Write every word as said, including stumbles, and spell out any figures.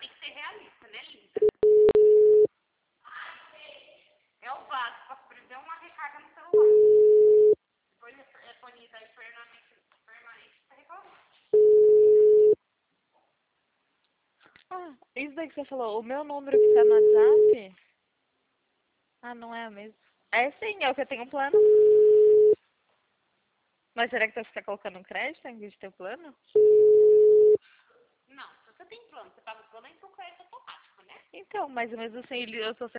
tem que ser realista, né, linda? É o básico pra sobreviver uma recarga no celular. Depois é bonita e permanente, permanente pra reclamar. Ah, isso daí que você falou, o meu número que tá no WhatsApp? Ah, não é o mesmo. É sim, é o que eu tenho plano. Mas será que você tá colocando um crédito em vez de ter plano? Não, se você tem plano, você paga o plano, entra o crédito automático, né? Então, mas mesmo assim, ele- eu tô